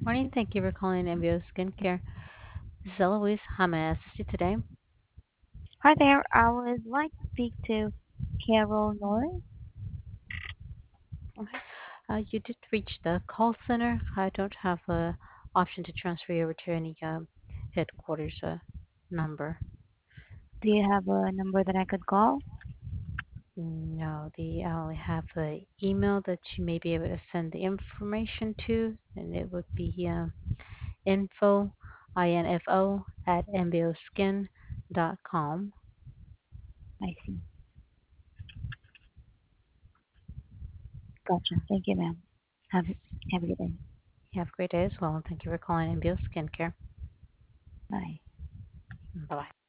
Morning. Thank you for calling MBO Skincare. This is Eloise. How may I assist you today? Hi there. I would like to speak to Carol Norris. Okay. You did reach the call center. I don't have a option to transfer you over to any headquarters number. Do you have a number that I could call? No, I only have the email that you may be able to send the information to, and it would be info, info at mboskin.com. I see. Gotcha. Thank you, ma'am. Have a good day. You have a great day as well, and thank you for calling MBO Skincare. Bye. Bye bye.